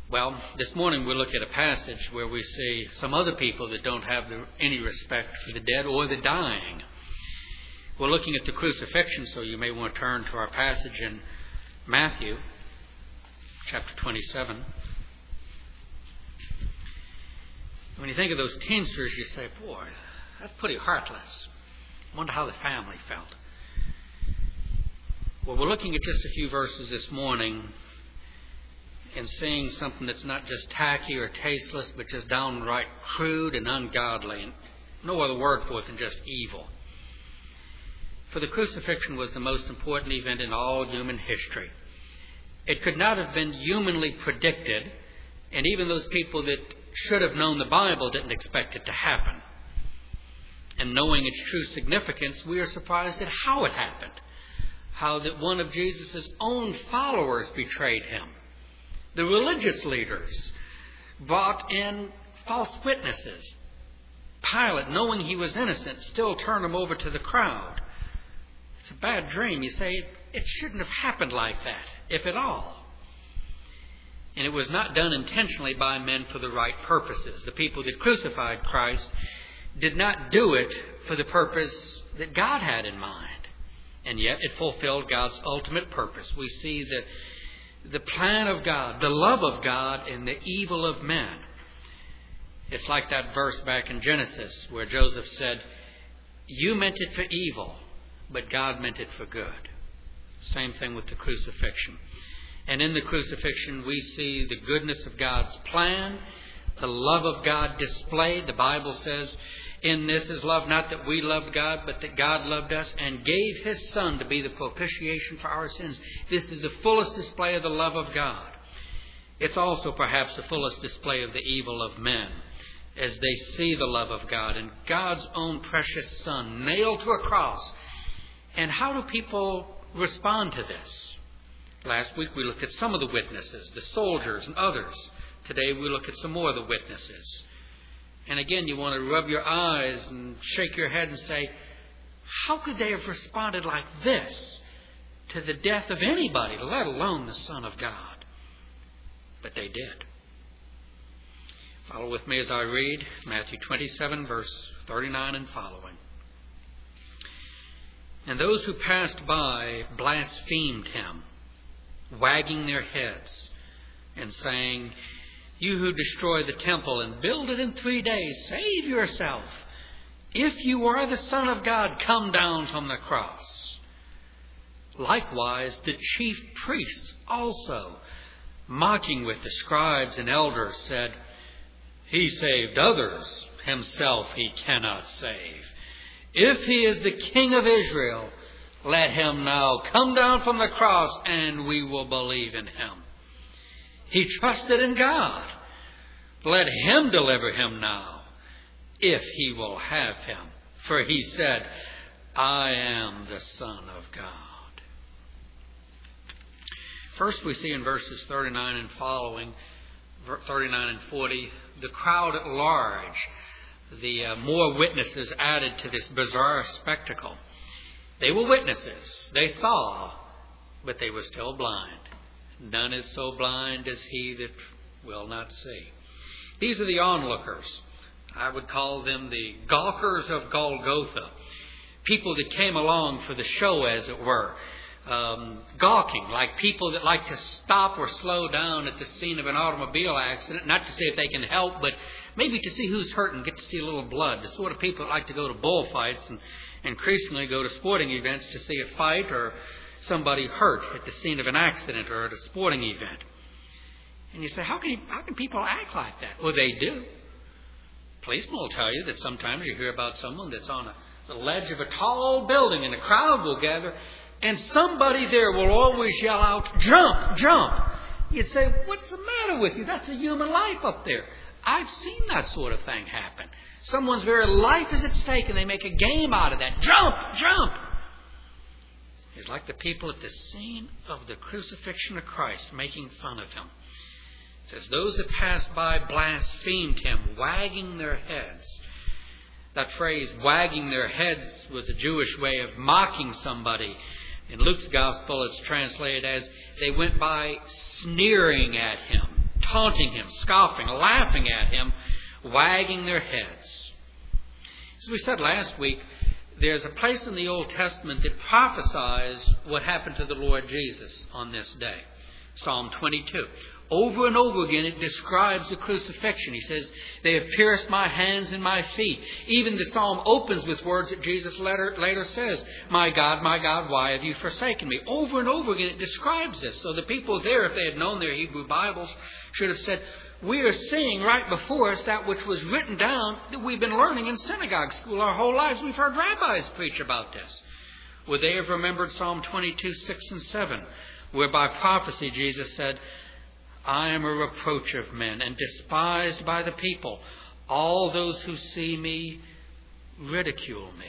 Well, this morning we'll look at a passage where we see some other people that don't have any respect for the dead or the dying. We're looking at the crucifixion, so you may want to turn to our passage in Matthew chapter 27. When you think of those teamsters, you say, boy, that's pretty heartless. I wonder how the family felt. Well, we're looking at just a few verses this morning and seeing something that's not just tacky or tasteless, but just downright crude and ungodly, and no other word for it than just evil. For the crucifixion was the most important event in all human history. It could not have been humanly predicted, and even those people that should have known the Bible didn't expect it to happen. And knowing its true significance, we are surprised at how it happened. How that one of Jesus' own followers betrayed him. The religious leaders brought in false witnesses. Pilate, knowing he was innocent, still turned him over to the crowd. It's a bad dream. You say, it shouldn't have happened like that, if at all. And it was not done intentionally by men for the right purposes. The people that crucified Christ did not do it for the purpose that God had in mind. And yet it fulfilled God's ultimate purpose. We see the plan of God, the love of God in the evil of men. It's like that verse back in Genesis where Joseph said, you meant it for evil, but God meant it for good. Same thing with the crucifixion. And in the crucifixion we see the goodness of God's plan, the love of God displayed. The Bible says, in this is love, not that we loved God, but that God loved us and gave His Son to be the propitiation for our sins. This is the fullest display of the love of God. It's also perhaps the fullest display of the evil of men as they see the love of God and God's own precious Son nailed to a cross. And how do people respond to this? Last week we looked at some of the witnesses, the soldiers and others. Today we look at some more of the witnesses. And again, you want to rub your eyes and shake your head and say, how could they have responded like this to the death of anybody, let alone the Son of God? But they did. Follow with me as I read Matthew 27, verse 39 and following. And those who passed by blasphemed him, wagging their heads and saying, you who destroy the temple and build it in 3 days, save yourself. If you are the Son of God, come down from the cross. Likewise, the chief priests also, mocking with the scribes and elders, said, he saved others, himself he cannot save. If he is the King of Israel, let him now come down from the cross and we will believe in him. He trusted in God. Let him deliver him now, if he will have him. For he said, I am the Son of God. First we see in verses 39 and following, 39 and 40, the crowd at large, the more witnesses added to this bizarre spectacle. They were witnesses. They saw, but they were still blind. None is so blind as he that will not see. These are the onlookers. I would call them the gawkers of Golgotha. People that came along for the show, as it were. Gawking, like people that like to stop or slow down at the scene of an automobile accident, not to see if they can help, but maybe to see who's hurt and get to see a little blood. The sort of people that like to go to bullfights and increasingly go to sporting events to see a fight or somebody hurt at the scene of an accident or at a sporting event. And you say, how can people act like that? Well, they do. Policemen will tell you that sometimes you hear about someone that's on the ledge of a tall building and a crowd will gather and somebody there will always yell out, jump, jump. You'd say, what's the matter with you? That's a human life up there. I've seen that sort of thing happen. Someone's very life is at stake and they make a game out of that. Jump, jump. It's like the people at the scene of the crucifixion of Christ making fun of him. It says, those that passed by blasphemed him, wagging their heads. That phrase, wagging their heads, was a Jewish way of mocking somebody. In Luke's gospel, it's translated as they went by sneering at him, taunting him, scoffing, laughing at him, wagging their heads. As we said last week, there's a place in the Old Testament that prophesies what happened to the Lord Jesus on this day. Psalm 22. Over and over again it describes the crucifixion. He says, they have pierced my hands and my feet. Even the psalm opens with words that Jesus later says, my God, why have you forsaken me? Over and over again it describes this. So the people there, if they had known their Hebrew Bibles, should have said, we are seeing right before us that which was written down that we've been learning in synagogue school our whole lives. We've heard rabbis preach about this. Would they have remembered Psalm 22, 6 and 7, where by prophecy Jesus said, I am a reproach of men and despised by the people. All those who see me ridicule me.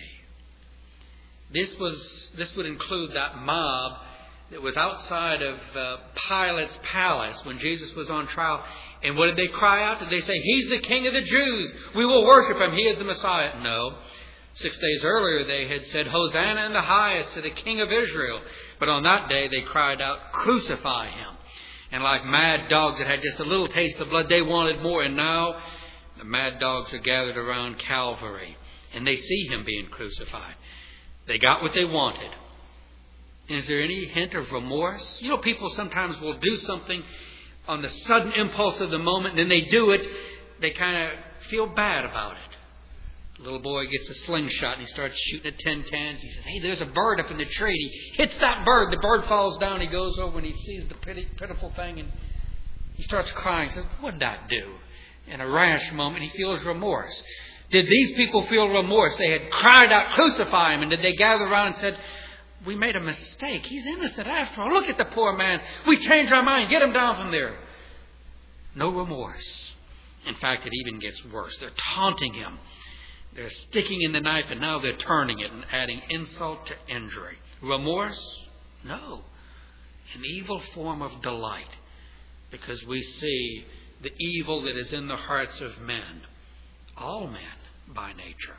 This would include that mob that was outside of Pilate's palace when Jesus was on trial. And what did they cry out? Did they say, he's the King of the Jews. We will worship him. He is the Messiah. No. 6 days earlier they had said, Hosanna in the highest to the King of Israel. But on that day they cried out, crucify him. And like mad dogs that had just a little taste of blood, they wanted more. And now the mad dogs are gathered around Calvary. And they see him being crucified. They got what they wanted. Is there any hint of remorse? You know, people sometimes will do something on the sudden impulse of the moment, and then they do it. They kind of feel bad about it. A little boy gets a slingshot and he starts shooting at tin cans. He says, hey, there's a bird up in the tree. He hits that bird. The bird falls down. He goes over and he sees the pitiful thing and he starts crying. He says, what did that do? In a rash moment, he feels remorse. Did these people feel remorse? They had cried out, crucify him. And did they gather around and said, we made a mistake. He's innocent after all. Look at the poor man. We changed our mind. Get him down from there. No remorse. In fact, it even gets worse. They're taunting him. They're sticking in the knife, and now they're turning it and adding insult to injury. Remorse? No. An evil form of delight, because we see the evil that is in the hearts of men. All men, by nature.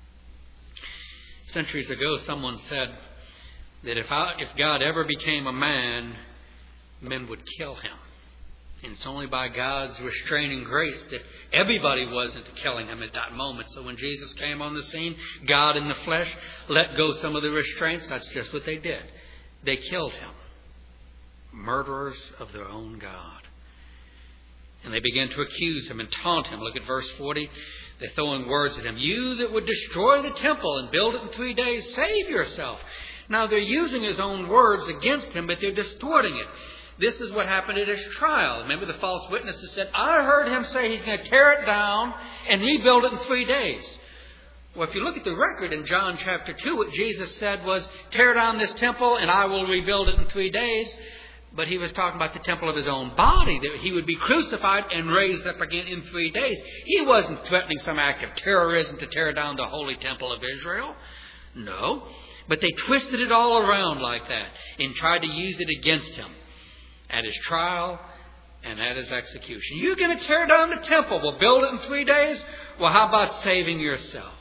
Centuries ago, someone said that if God ever became a man, men would kill him. And it's only by God's restraining grace that everybody wasn't killing him at that moment. So when Jesus came on the scene, God in the flesh let go some of the restraints. That's just what they did. They killed him. Murderers of their own God. And they began to accuse him and taunt him. Look at verse 40. They're throwing words at him. You that would destroy the temple and build it in 3 days, save yourself. Now they're using his own words against him, but they're distorting it. This is what happened at his trial. Remember, the false witnesses said, I heard him say he's going to tear it down and rebuild it in 3 days. Well, if you look at the record in John chapter 2, what Jesus said was, tear down this temple and I will rebuild it in 3 days. But he was talking about the temple of his own body, that he would be crucified and raised up again in 3 days. He wasn't threatening some act of terrorism to tear down the holy temple of Israel. No. But they twisted it all around like that and tried to use it against him. At his trial and at his execution. You're going to tear down the temple. We'll build it in 3 days. Well, how about saving yourself?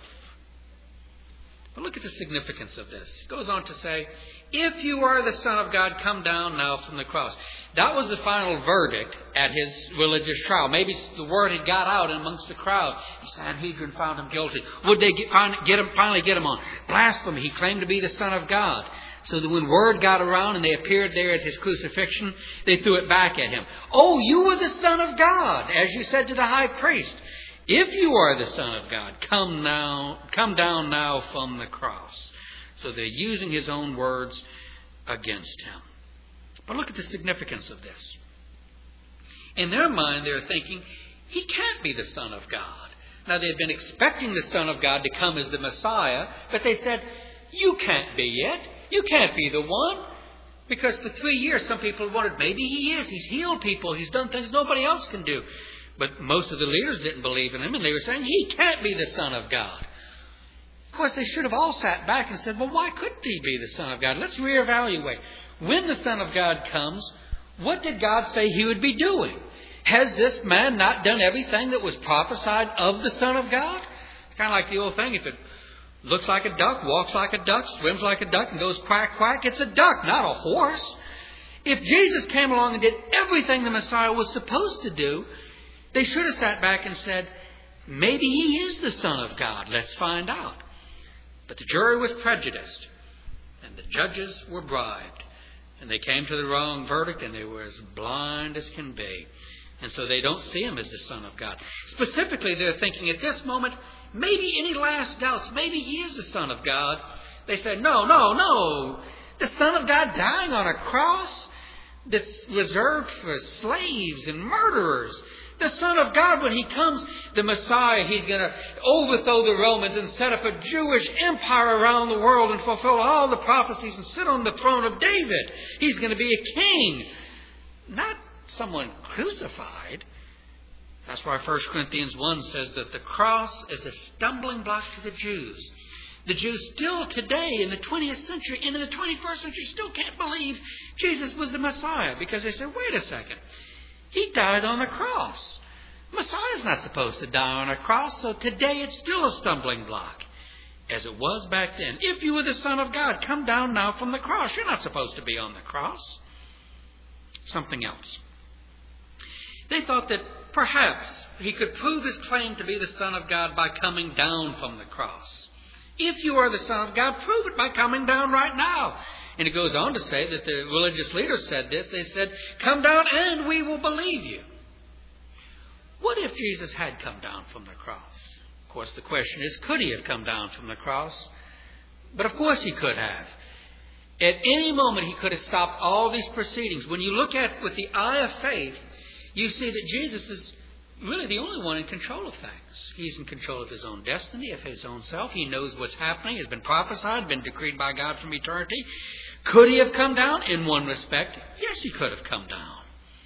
But look at the significance of this. It goes on to say, if you are the Son of God, come down now from the cross. That was the final verdict at his religious trial. Maybe the word had got out amongst the crowd. The Sanhedrin found him guilty. Would they finally get him on? Blasphemy. He claimed to be the Son of God. So that when word got around and they appeared there at his crucifixion, they threw it back at him. Oh, you are the Son of God, as you said to the high priest. If you are the Son of God, come down now from the cross. So they're using his own words against him. But look at the significance of this. In their mind, they're thinking, he can't be the Son of God. Now, they've been expecting the Son of God to come as the Messiah, but they said, you can't be it. You can't be the one. Because for 3 years, some people wondered, maybe he is. He's healed people. He's done things nobody else can do. But most of the leaders didn't believe in him, and they were saying, he can't be the Son of God. Of course, they should have all sat back and said, well, why couldn't he be the Son of God? Let's reevaluate. When the Son of God comes, what did God say he would be doing? Has this man not done everything that was prophesied of the Son of God? It's kind of like the old thing, if it looks like a duck, walks like a duck, swims like a duck, and goes quack, quack, it's a duck, not a horse. If Jesus came along and did everything the Messiah was supposed to do, they should have sat back and said, maybe he is the Son of God. Let's find out. But the jury was prejudiced, and the judges were bribed, and they came to the wrong verdict, and they were as blind as can be. And so they don't see him as the Son of God. Specifically, they're thinking at this moment, maybe any last doubts, maybe he is the Son of God. They said, no. The Son of God dying on a cross that's reserved for slaves and murderers. The Son of God, when he comes, the Messiah, he's going to overthrow the Romans and set up a Jewish empire around the world and fulfill all the prophecies and sit on the throne of David. He's going to be a king, not someone crucified. That's why 1 Corinthians 1 says that the cross is a stumbling block to the Jews. The Jews still today in the 20th century and in the 21st century still can't believe Jesus was the Messiah because they said, wait a second, he died on the cross. Messiah's not supposed to die on a cross, so today it's still a stumbling block, as it was back then. If you were the Son of God, come down now from the cross. You're not supposed to be on the cross. Something else. They thought that perhaps he could prove his claim to be the Son of God by coming down from the cross. If you are the Son of God, prove it by coming down right now. And it goes on to say that the religious leaders said this. They said, come down and we will believe you. What if Jesus had come down from the cross? Of course, the question is, could he have come down from the cross? But of course he could have. At any moment he could have stopped all these proceedings. When you look at it with the eye of faith, you see that Jesus is really the only one in control of things. He's in control of his own destiny, of his own self. He knows what's happening. It's been prophesied, been decreed by God from eternity. Could he have come down? In one respect, yes, he could have come down.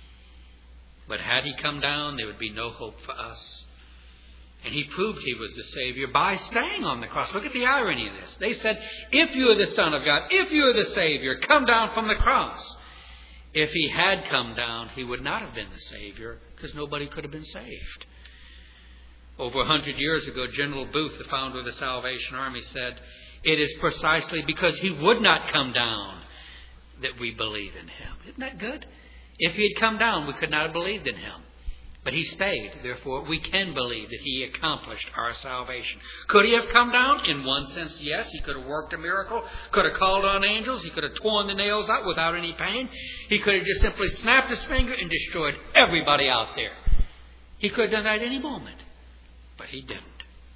But had he come down, there would be no hope for us. And he proved he was the Savior by staying on the cross. Look at the irony of this. They said, if you are the Son of God, if you are the Savior, come down from the cross. If he had come down, he would not have been the Savior, because nobody could have been saved. Over 100 years ago, General Booth, the founder of the Salvation Army, said, it is precisely because he would not come down that we believe in him. Isn't that good? If he had come down, we could not have believed in him. But he stayed. Therefore, we can believe that he accomplished our salvation. Could he have come down? In one sense, yes. He could have worked a miracle. Could have called on angels. He could have torn the nails out without any pain. He could have just simply snapped his finger and destroyed everybody out there. He could have done that at any moment. But he didn't.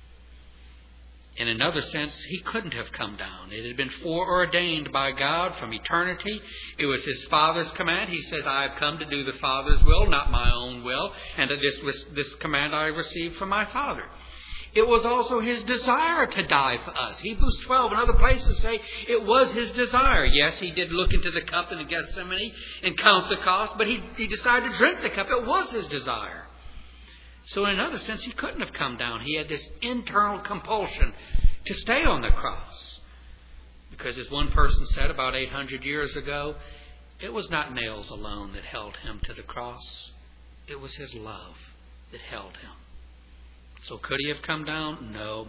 In another sense, he couldn't have come down. It had been foreordained by God from eternity. It was his Father's command. He says, I have come to do the Father's will, not my own will. And this command I received from my Father. It was also his desire to die for us. Hebrews 12 and other places say it was his desire. Yes, he did look into the cup in the Gethsemane and count the cost, but he decided to drink the cup. It was his desire. So in another sense, he couldn't have come down. He had this internal compulsion to stay on the cross. Because as one person said about 800 years ago, it was not nails alone that held him to the cross. It was his love that held him. So could he have come down? No.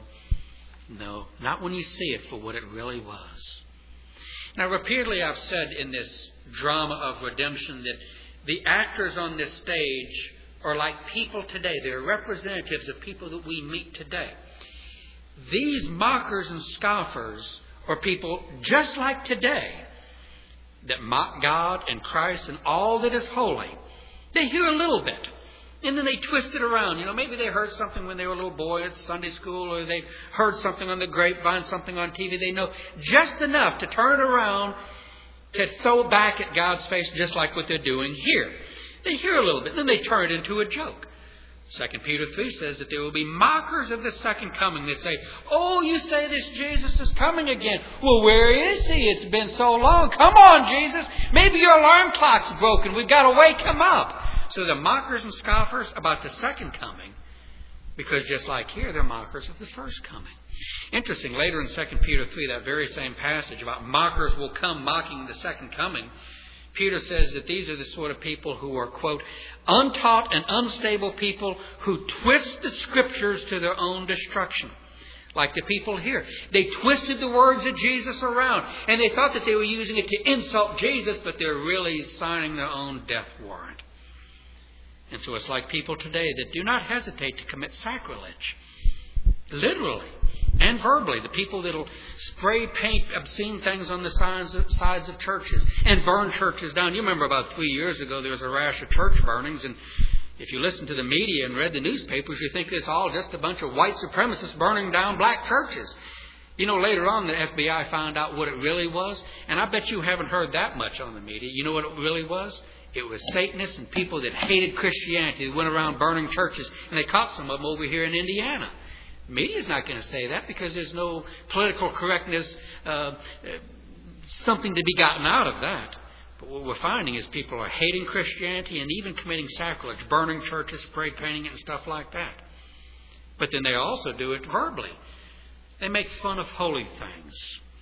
Not when you see it for what it really was. Now, repeatedly I've said in this drama of redemption that the actors on this stage are like people today. They're representatives of people that we meet today. These mockers and scoffers are people just like today that mock God and Christ and all that is holy. They hear a little bit, and then they twist it around. Maybe they heard something when they were a little boy at Sunday school, or they heard something on the grapevine, something on TV. They know just enough to turn it around to throw it back at God's face, just like what they're doing here. They hear a little bit, then they turn it into a joke. 2 Peter 3 says that there will be mockers of the second coming that say, oh, you say this Jesus is coming again. Well, where is he? It's been so long. Come on, Jesus. Maybe your alarm clock's broken. We've got to wake him up. So they're mockers and scoffers about the second coming, because just like here, they're mockers of the first coming. Interesting, later in 2 Peter 3, that very same passage about mockers will come mocking the second coming, Peter says that these are the sort of people who are, quote, untaught and unstable people who twist the Scriptures to their own destruction. like the people here. They twisted the words of Jesus around, and they thought that they were using it to insult Jesus, but they're really signing their own death warrant. And so it's like people today that do not hesitate to commit sacrilege, literally and verbally. The people that will spray paint obscene things on the sides of churches and burn churches down. You remember about 3 years ago there was a rash of church burnings, and if you listen to the media and read the newspapers, you think it's all just a bunch of white supremacists burning down black churches. You know, later on the FBI found out what it really was, and I bet you haven't heard that much on the media. You know what it really was? It was Satanists and people that hated Christianity that went around burning churches, and they caught some of them over here in Indiana. The media's not going to say that because there's no political correctness, something to be gotten out of that. But what we're finding is people are hating Christianity and even committing sacrilege, burning churches, spray painting it and stuff like that. But then they also do it verbally. They make fun of holy things.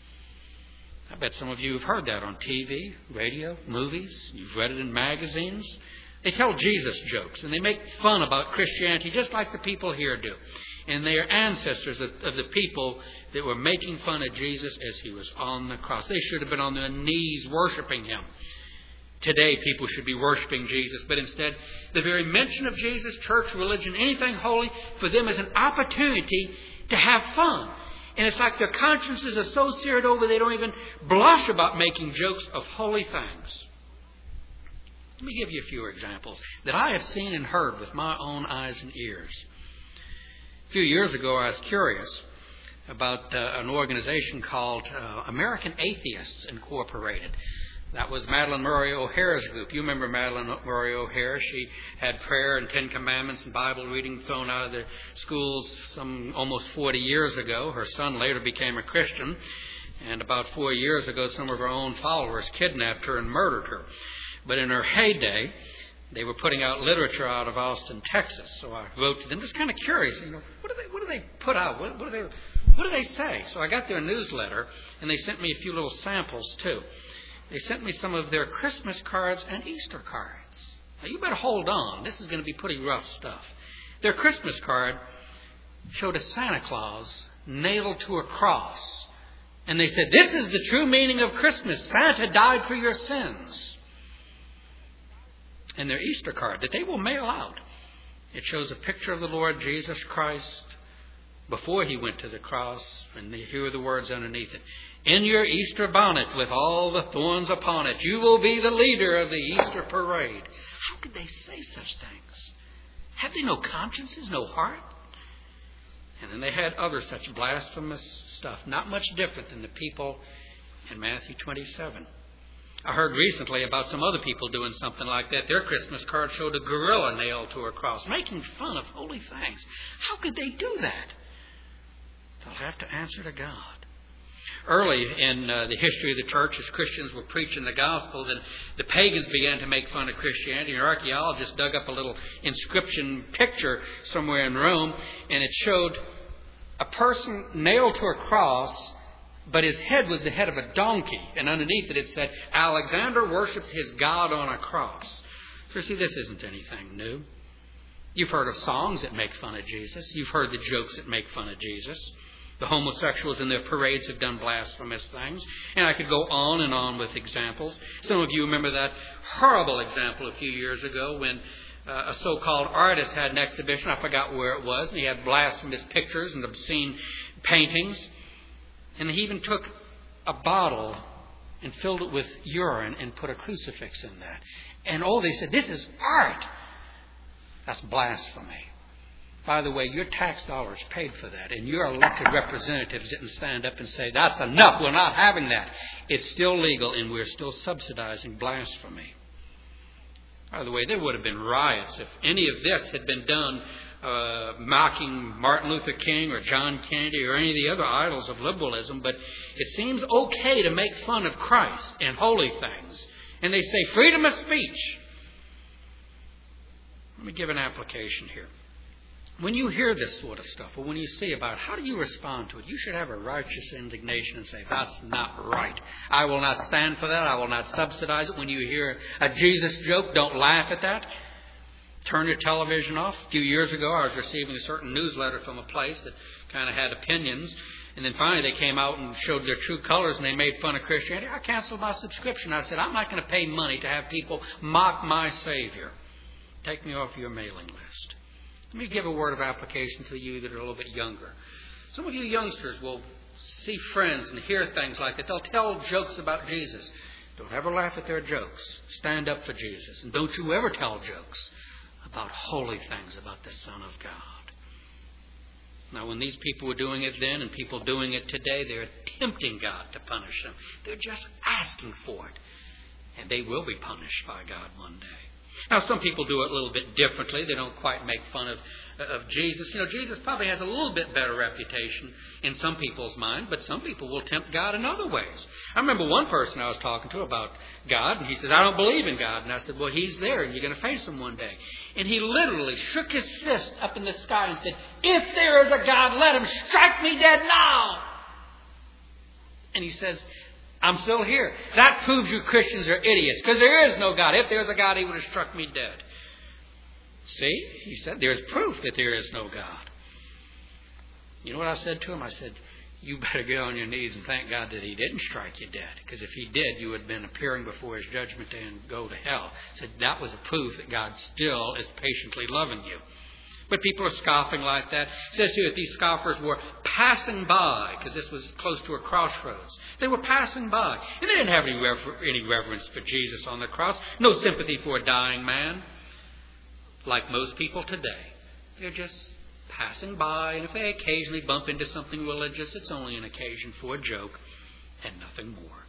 I bet some of you have heard that on TV, radio, movies. You've read it in magazines. They tell Jesus jokes and they make fun about Christianity just like the people here do. And they are ancestors of the people that were making fun of Jesus as he was on the cross. They should have been on their knees worshiping him. Today, people should be worshiping Jesus, but instead, the very mention of Jesus, church, religion, anything holy, for them is an opportunity to have fun. And it's like their consciences are so seared over they don't even blush about making jokes of holy things. Let me give you a few examples that I have seen and heard with my own eyes and ears. A few years ago, I was curious about an organization called American Atheists Incorporated. That was Madalyn Murray O'Hair's group. You remember Madalyn Murray O'Hair. She had prayer and 10 Commandments and Bible reading thrown out of the schools some almost 40 years ago. Her son later became a Christian. And about 4 years ago, some of her own followers kidnapped her and murdered her. But in her heyday, they were putting out literature out of Austin, Texas. So I wrote to them, just kind of curious, what do they put out? What do they say? So I got their newsletter, and they sent me a few little samples too. They sent me some of their Christmas cards and Easter cards. Now you better hold on. This is going to be pretty rough stuff. Their Christmas card showed a Santa Claus nailed to a cross. And they said, "This is the true meaning of Christmas. Santa died for your sins." And their Easter card that they will mail out, it shows a picture of the Lord Jesus Christ before he went to the cross. And here are the words underneath it. "In your Easter bonnet with all the thorns upon it, you will be the leader of the Easter parade." How could they say such things? Have they no consciences, no heart? And then they had other such blasphemous stuff, not much different than the people in Matthew 27. I heard recently about some other people doing something like that. Their Christmas card showed a gorilla nailed to a cross, making fun of holy things. How could they do that? They'll have to answer to God. Early in the history of the church, as Christians were preaching the gospel, then the pagans began to make fun of Christianity. And archaeologists dug up a little inscription picture somewhere in Rome, and it showed a person nailed to a cross, but his head was the head of a donkey. And underneath it, it said, "Alexander worships his God on a cross." So see, this isn't anything new. You've heard of songs that make fun of Jesus. You've heard the jokes that make fun of Jesus. The homosexuals in their parades have done blasphemous things. And I could go on and on with examples. Some of you remember that horrible example a few years ago when a so-called artist had an exhibition. I forgot where it was. And he had blasphemous pictures and obscene paintings. And he even took a bottle and filled it with urine and put a crucifix in that. And they said, "This is art." That's blasphemy. By the way, your tax dollars paid for that, and your elected representatives didn't stand up and say, "That's enough, we're not having that." It's still legal, and we're still subsidizing blasphemy. By the way, there would have been riots if any of this had been done mocking Martin Luther King or John Kennedy or any of the other idols of liberalism, but it seems okay to make fun of Christ and holy things. And they say freedom of speech. Let me give an application here. When you hear this sort of stuff, or when you see about it, how do you respond to it? You should have a righteous indignation and say, "That's not right. I will not stand for that. I will not subsidize it." When you hear a Jesus joke, don't laugh at that. turn your television off. A few years ago, I was receiving a certain newsletter from a place that kind of had opinions. And then finally they came out and showed their true colors and they made fun of Christianity. I canceled my subscription. I said, I'm not going to pay money to have people mock my Savior. Take me off your mailing list. Let me give a word of application to you that are a little bit younger. Some of you youngsters will see friends and hear things like that. They'll tell jokes about Jesus. Don't ever laugh at their jokes. Stand up for Jesus. And don't you ever tell jokes about holy things about the Son of God. Now, when these people were doing it then and people doing it today, they're tempting God to punish them. They're just asking for it. And they will be punished by God one day. Now, some people do it a little bit differently. They don't quite make fun of Jesus. You know, Jesus probably has a little bit better reputation in some people's mind, but some people will tempt God in other ways. I remember one person I was talking to about God, and he said, I don't believe in God. And I said, well, He's there, and you're going to face Him one day. And he literally shook his fist up in the sky and said, if there is a God, let Him strike me dead now. And he says, I'm still here. That proves you Christians are idiots, because there is no God. If there's a God, He would have struck me dead. See, he said, there's proof that there is no God. You know what I said to him? I said, you better get on your knees and thank God that He didn't strike you dead, because if He did, you would have been appearing before His judgment day and go to hell. I said, that was a proof that God still is patiently loving you. But people are scoffing like that. It says here that these scoffers were passing by, because this was close to a crossroads. They were passing by. And they didn't have any reverence for Jesus on the cross. No sympathy for a dying man. Like most people today. They're just passing by. And if they occasionally bump into something religious, it's only an occasion for a joke and nothing more.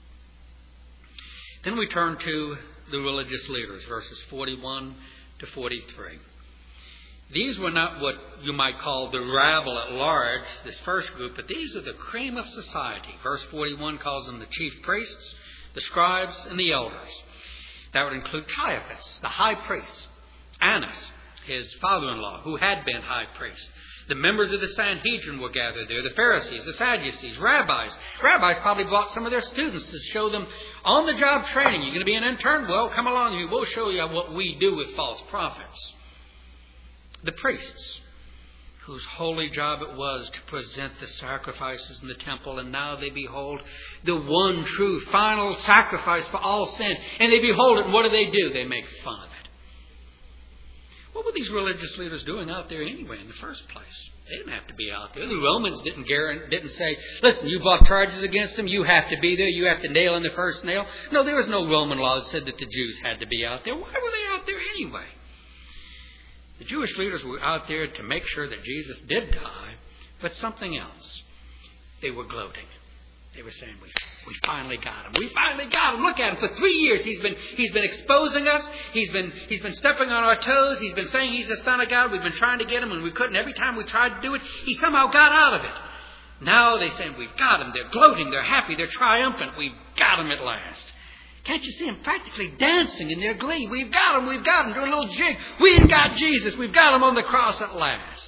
Then we turn to the religious leaders, verses 41 to 43. These were not what you might call the rabble at large, this first group, but these are the cream of society. Verse 41 calls them the chief priests, the scribes, and the elders. That would include Caiaphas, the high priest, Annas, his father-in-law, who had been high priest. The members of the Sanhedrin were gathered there, the Pharisees, the Sadducees, rabbis. Rabbis probably brought some of their students to show them on-the-job training. You're going to be an intern? Well, come along here. We'll show you what we do with false prophets. The priests, whose holy job it was to present the sacrifices in the temple, and now they behold the one true final sacrifice for all sin. And they behold it, and what do? They make fun of it. What were these religious leaders doing out there anyway in the first place? They didn't have to be out there. The Romans didn't say, listen, you brought charges against them, you have to be there, you have to nail in the first nail. No, there was no Roman law that said that the Jews had to be out there. Why were they out there anyway? The Jewish leaders were out there to make sure that Jesus did die, but something else. They were gloating. They were saying, we finally got him. We finally got him. Look at him. For 3 years he's been exposing us. He's been stepping on our toes. He's been saying He's the Son of God. We've been trying to get him, and we couldn't. Every time we tried to do it, He somehow got out of it. Now they're saying, we've got him. They're gloating. They're happy. They're triumphant. We've got him at last. Can't you see them practically dancing in their glee? We've got him, doing a little jig. We've got Jesus. We've got Him on the cross at last.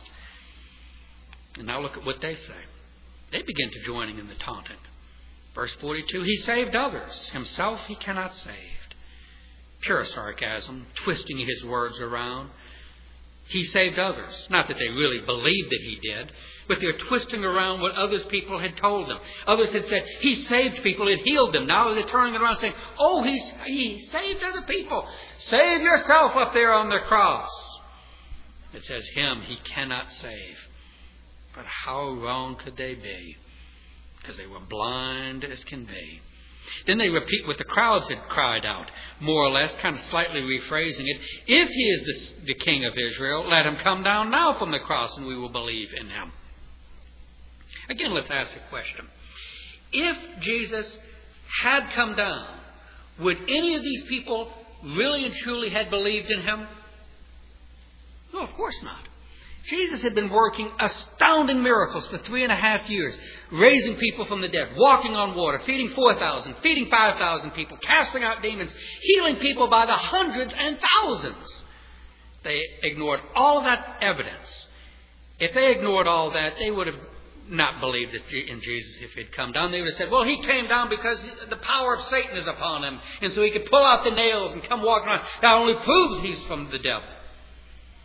And now look at what they say. They begin to join in the taunting. Verse 42, He saved others. Himself He cannot save. Pure sarcasm, twisting His words around. He saved others. Not that they really believed that He did, but they're twisting around what other people had told them. Others had said, He saved people, it healed them. Now they're turning it around saying, oh, He saved other people. Save yourself up there on the cross. It says, Him He cannot save. But how wrong could they be? Because they were blind as can be. Then they repeat what the crowds had cried out, more or less, kind of slightly rephrasing it. If He is the King of Israel, let Him come down now from the cross and we will believe in Him. Again, let's ask a question. If Jesus had come down, would any of these people really and truly had believed in Him? No, of course not. Jesus had been working astounding miracles for 3.5 years, raising people from the dead, walking on water, feeding 4,000, feeding 5,000 people, casting out demons, healing people by the hundreds and thousands. They ignored all of that evidence. If they ignored all that, they would have not believed in Jesus if He had come down. They would have said, well, He came down because the power of Satan is upon Him, and so He could pull out the nails and come walking around. That only proves He's from the devil.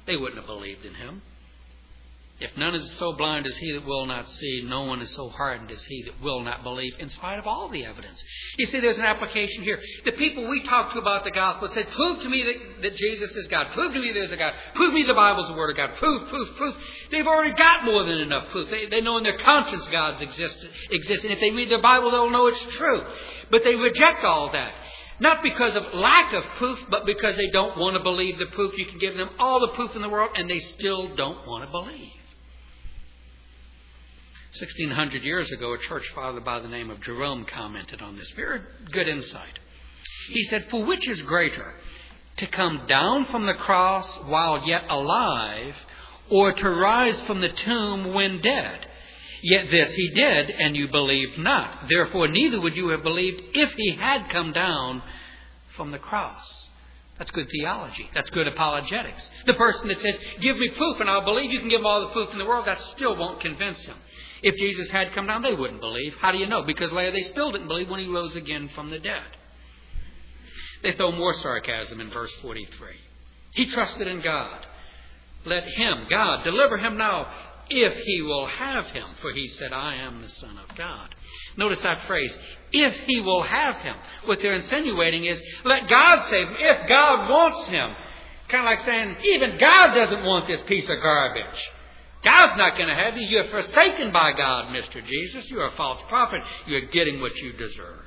They wouldn't have believed in him. If none is so blind as he that will not see, no one is so hardened as he that will not believe, in spite of all the evidence. You see, there's an application here. The people we talk to about the gospel said, prove to me that Jesus is God. Prove to me there's a God. Prove me the Bible's the Word of God. Prove. They've already got more than enough proof. They know in their conscience God's exist. And if they read their Bible, they'll know it's true. But they reject all that. Not because of lack of proof, but because they don't want to believe the proof. You can give them all the proof in the world, and they still don't want to believe. 1,600 years ago, a church father by the name of Jerome commented on this. Very good insight. He said, for which is greater, to come down from the cross while yet alive, or to rise from the tomb when dead? Yet this he did, and you believed not. Therefore, neither would you have believed if he had come down from the cross. That's good theology. That's good apologetics. The person that says, give me proof and I'll believe, you can give him all the proof in the world, that still won't convince him. If Jesus had come down, they wouldn't believe. How do you know? Because later they still didn't believe when he rose again from the dead. They throw more sarcasm in verse 43. He trusted in God. Let him, God, deliver him now, if he will have him. For he said, I am the Son of God. Notice that phrase, if he will have him. What they're insinuating is, let God save him, if God wants him. Kind of like saying, even God doesn't want this piece of garbage. God's not going to have you. You're forsaken by God, Mr. Jesus. You're a false prophet. You're getting what you deserve.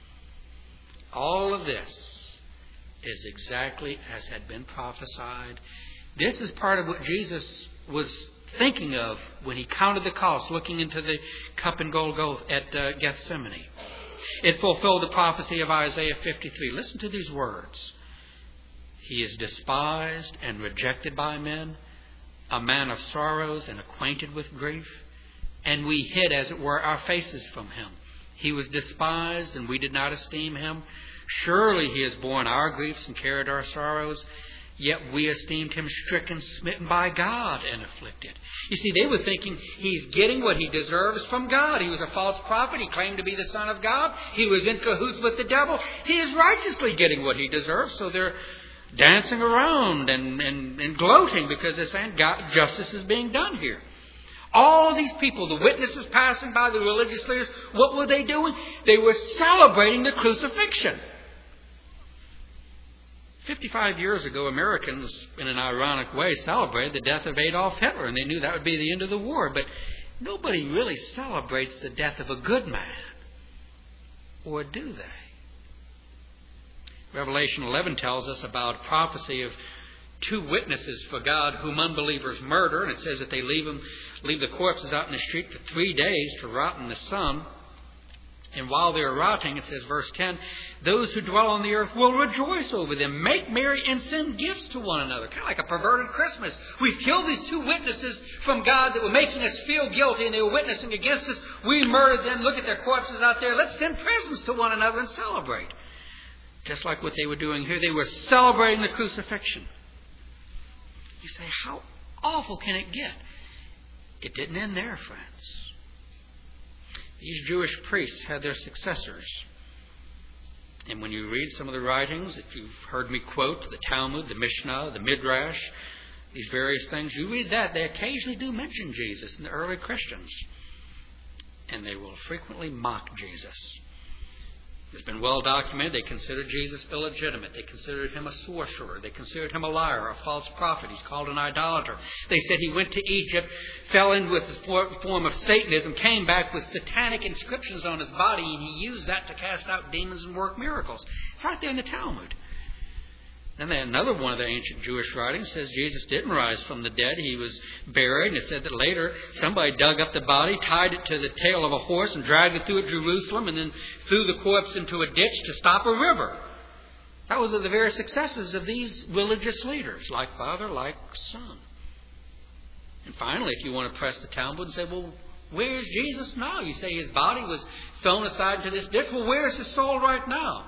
All of this is exactly as had been prophesied. This is part of what Jesus was thinking of when he counted the cost, looking into the cup and Golgotha at Gethsemane. It fulfilled the prophecy of Isaiah 53. Listen to these words. He is despised and rejected by men, a man of sorrows and acquainted with grief, and we hid, as it were, our faces from him. He was despised, and we did not esteem him. Surely he has borne our griefs and carried our sorrows, yet we esteemed him stricken, smitten by God, and afflicted. You see, they were thinking he's getting what he deserves from God. He was a false prophet. He claimed to be the Son of God. He was in cahoots with the devil. He is righteously getting what he deserves, so they're dancing around and gloating because they're saying justice is being done here. All of these people, the witnesses passing by, the religious leaders, what were they doing? They were celebrating the crucifixion. 55 years ago, Americans, in an ironic way, celebrated the death of Adolf Hitler, and they knew that would be the end of the war. But nobody really celebrates the death of a good man. Or do they? Revelation 11 tells us about a prophecy of two witnesses for God whom unbelievers murder. And it says that they leave the corpses out in the street for 3 days to rot in the sun. And while they're rotting, it says, verse 10, those who dwell on the earth will rejoice over them, make merry and send gifts to one another. Kind of like a perverted Christmas. We've killed these two witnesses from God that were making us feel guilty, and they were witnessing against us. We murdered them. Look at their corpses out there. Let's send presents to one another and celebrate. Just like what they were doing here. They were celebrating the crucifixion. You say, how awful can it get? It didn't end there, friends. These Jewish priests had their successors. And when you read some of the writings that you've heard me quote, the Talmud, the Mishnah, the Midrash, these various things, you read that, they occasionally do mention Jesus in the early Christians. And they will frequently mock Jesus. It's been well documented. They considered Jesus illegitimate. They considered him a sorcerer. They considered him a liar, a false prophet. He's called an idolater. They said he went to Egypt, fell in with the form of Satanism, came back with satanic inscriptions on his body, and he used that to cast out demons and work miracles. It's right there in the Talmud. Then another one of the ancient Jewish writings says Jesus didn't rise from the dead. He was buried, and it said that later somebody dug up the body, tied it to the tail of a horse, and dragged it through Jerusalem, and then threw the corpse into a ditch to stop a river. That was the very successes of these religious leaders, like Father, like Son. And finally, if you want to press the Talmud and say, well, where's Jesus now? You say his body was thrown aside into this ditch. Well, where's his soul right now?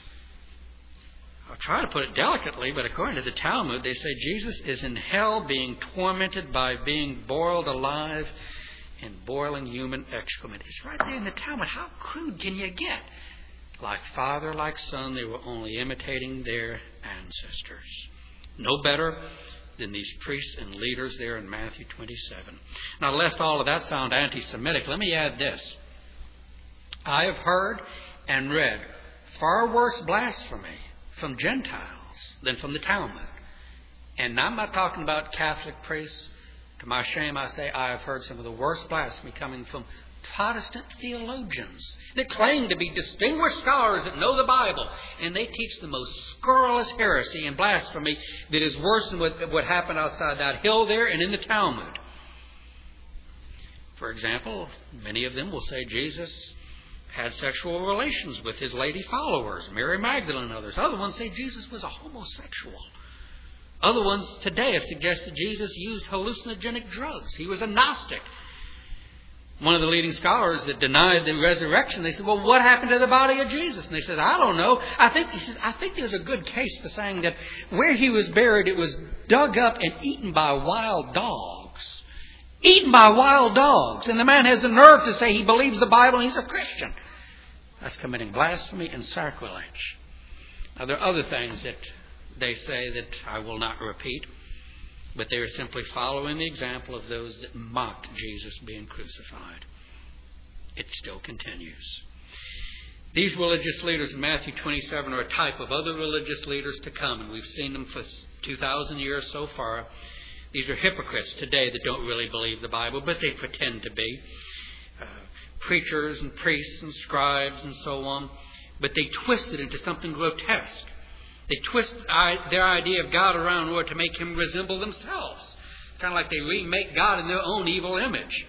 I'll try to put it delicately, but according to the Talmud, they say Jesus is in hell being tormented by being boiled alive in boiling human excrement. It's right there in the Talmud. How crude can you get? Like Father, like Son, they were only imitating their ancestors. No better, than these priests and leaders there in Matthew 27. Now, lest all of that sound anti-Semitic, let me add this. I have heard and read far worse blasphemy from Gentiles than from the Talmud. And I'm not talking about Catholic priests. To my shame, I say I have heard some of the worst blasphemy coming from Protestant theologians that claim to be distinguished scholars that know the Bible, and they teach the most scurrilous heresy and blasphemy that is worse than what happened outside that hill there and in the Talmud. For example, many of them will say Jesus had sexual relations with his lady followers, Mary Magdalene and others. Other ones say Jesus was a homosexual. Other ones today have suggested Jesus used hallucinogenic drugs. He was a Gnostic. One of the leading scholars that denied the resurrection, they said, well, what happened to the body of Jesus? And they said, I don't know. I think there's a good case for saying that where he was buried, it was dug up and eaten by wild dogs. Eaten by wild dogs. And the man has the nerve to say he believes the Bible and he's a Christian. That's committing blasphemy and sacrilege. Now, there are other things that they say that I will not repeat, but they are simply following the example of those that mocked Jesus being crucified. It still continues. These religious leaders in Matthew 27 are a type of other religious leaders to come, and we've seen them for 2,000 years so far. These are hypocrites today that don't really believe the Bible, but they pretend to be. Preachers and priests and scribes and so on, but they twist it into something grotesque. They twist their idea of God around in order to make him resemble themselves. It's kind of like they remake God in their own evil image.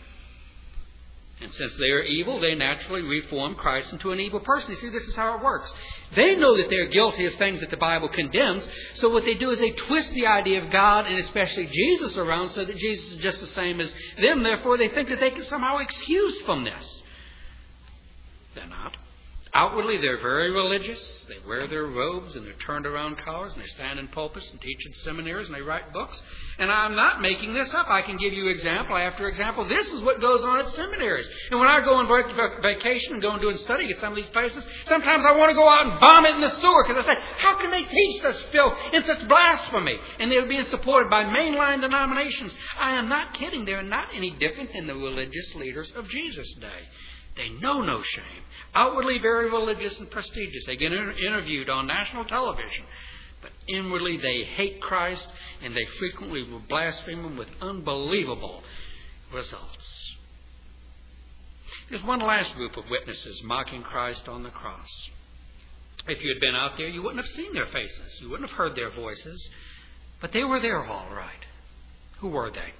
And since they are evil, they naturally reform Christ into an evil person. You see, this is how it works. They know that they're guilty of things that the Bible condemns. So what they do is they twist the idea of God and especially Jesus around so that Jesus is just the same as them. Therefore, they think that they can somehow excuse from this. They're not. Outwardly, they're very religious. They wear their robes and their turned around collars, and they stand in pulpits and teach in seminaries, and they write books. And I'm not making this up. I can give you example after example. This is what goes on at seminaries. And when I go on vacation and go and do study at some of these places, sometimes I want to go out and vomit in the sewer because I say, how can they teach such filth and such blasphemy? And they're being supported by mainline denominations. I am not kidding. They're not any different than the religious leaders of Jesus' day. They know no shame. Outwardly very religious and prestigious. They get interviewed on national television. But inwardly they hate Christ and they frequently will blaspheme him with unbelievable results. There's one last group of witnesses mocking Christ on the cross. If you had been out there, you wouldn't have seen their faces. You wouldn't have heard their voices. But they were there all right. Who were they?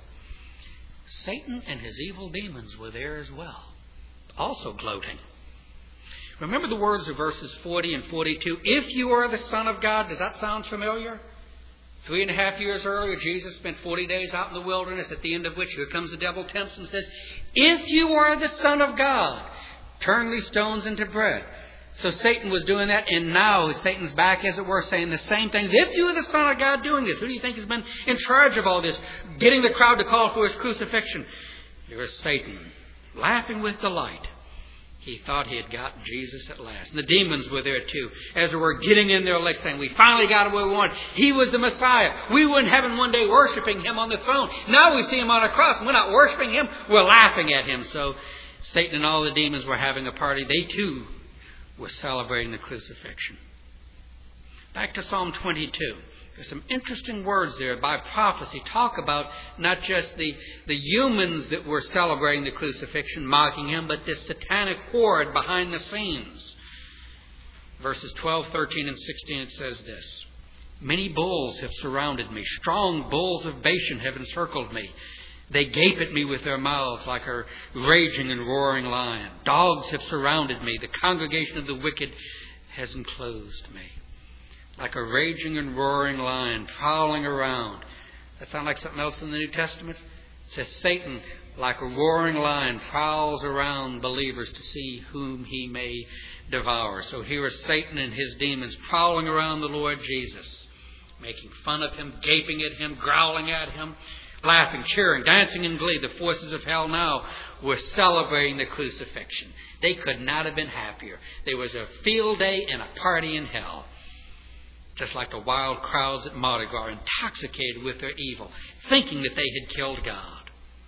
Satan and his evil demons were there as well. Also gloating. Remember the words of verses 40 and 42. If you are the Son of God, does that sound familiar? 3.5 years earlier, Jesus spent 40 days out in the wilderness, at the end of which here comes the devil, tempts and says, if you are the Son of God, turn these stones into bread. So Satan was doing that, and now Satan's back, as it were, saying the same things. If you are the Son of God doing this, who do you think has been in charge of all this, getting the crowd to call for his crucifixion? Here is Satan, laughing with delight. He thought he had got Jesus at last. And the demons were there too, as it were, getting in their legs, saying, we finally got what we wanted. He was the Messiah. We were in heaven one day worshiping him on the throne. Now we see him on a cross, and we're not worshiping him, we're laughing at him. So Satan and all the demons were having a party. They too were celebrating the crucifixion. Back to Psalm 22. There's some interesting words there by prophecy. Talk about not just the humans that were celebrating the crucifixion, mocking him, but this satanic horde behind the scenes. Verses 12, 13, and 16, it says this. Many bulls have surrounded me. Strong bulls of Bashan have encircled me. They gape at me with their mouths like a raging and roaring lion. Dogs have surrounded me. The congregation of the wicked has enclosed me. Like a raging and roaring lion prowling around. That sound like something else in the New Testament? It says Satan, like a roaring lion, prowls around believers to see whom he may devour. So here is Satan and his demons prowling around the Lord Jesus, making fun of him, gaping at him, growling at him, laughing, cheering, dancing in glee. The forces of hell now were celebrating the crucifixion. They could not have been happier. There was a field day and a party in hell. just like the wild crowds at Mardi Gras, intoxicated with their evil, thinking that they had killed God.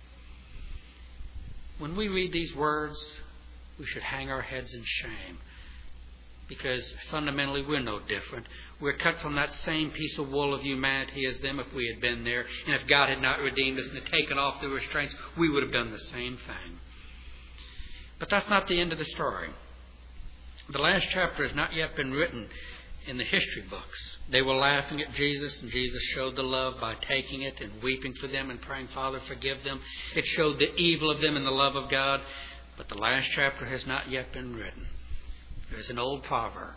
When we read these words, we should hang our heads in shame, because fundamentally we're no different. We're cut from that same piece of wool of humanity as them if we had been there. And if God had not redeemed us and had taken off the restraints, we would have done the same thing. But that's not the end of the story. The last chapter has not yet been written in the history books. They were laughing at Jesus, and Jesus showed the love by taking it and weeping for them and praying, Father, forgive them. It showed the evil of them and the love of God. But the last chapter has not yet been written. There's an old proverb.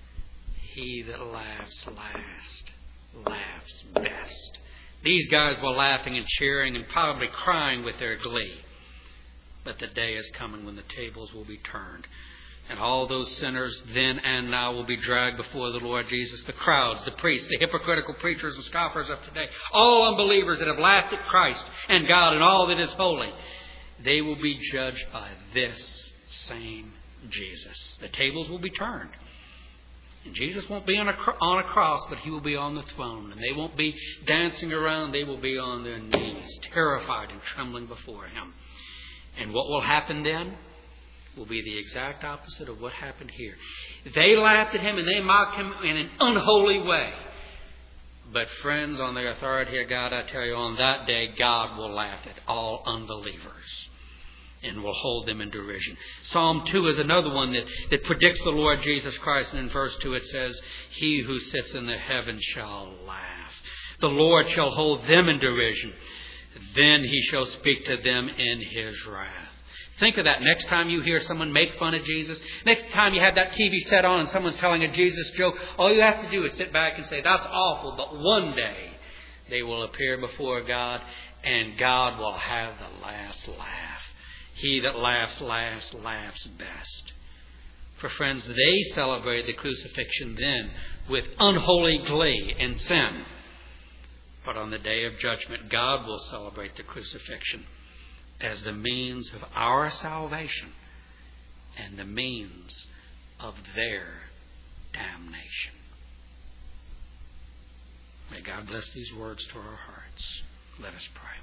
He that laughs last laughs best. These guys were laughing and cheering and probably crying with their glee. But the day is coming when the tables will be turned. And all those sinners then and now will be dragged before the Lord Jesus. The crowds, the priests, the hypocritical preachers and scoffers of today, all unbelievers that have laughed at Christ and God and all that is holy, they will be judged by this same Jesus. The tables will be turned. And Jesus won't be on a cross, but He will be on the throne. And they won't be dancing around. They will be on their knees, terrified and trembling before Him. And what will happen then will be the exact opposite of what happened here. They laughed at Him and they mocked Him in an unholy way. But friends, on the authority of God, I tell you, on that day, God will laugh at all unbelievers and will hold them in derision. Psalm 2 is another one that predicts the Lord Jesus Christ. And in verse 2 it says, He who sits in the heavens shall laugh. The Lord shall hold them in derision. Then He shall speak to them in His wrath. Think of that next time you hear someone make fun of Jesus. Next time you have that TV set on and someone's telling a Jesus joke, all you have to do is sit back and say, that's awful, but one day they will appear before God and God will have the last laugh. He that laughs last laughs best. For friends, they celebrated the crucifixion then with unholy glee and sin. But on the day of judgment, God will celebrate the crucifixion as the means of our salvation and the means of their damnation. May God bless these words to our hearts. Let us pray.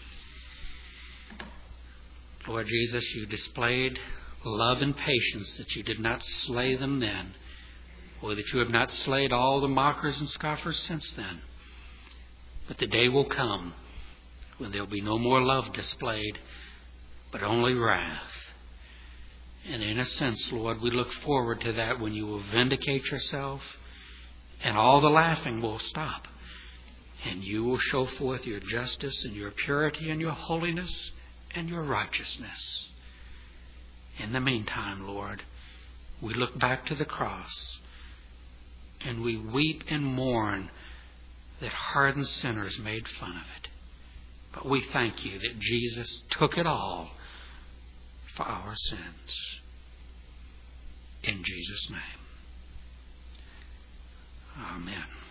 Lord Jesus, You displayed love and patience that You did not slay them then, or that You have not slayed all the mockers and scoffers since then. But the day will come when there will be no more love displayed, but only wrath. And in a sense, Lord, we look forward to that when You will vindicate Yourself and all the laughing will stop. And You will show forth Your justice and Your purity and Your holiness and Your righteousness. In the meantime, Lord, we look back to the cross and we weep and mourn that hardened sinners made fun of it. But we thank You that Jesus took it all for our sins. In Jesus' name. Amen.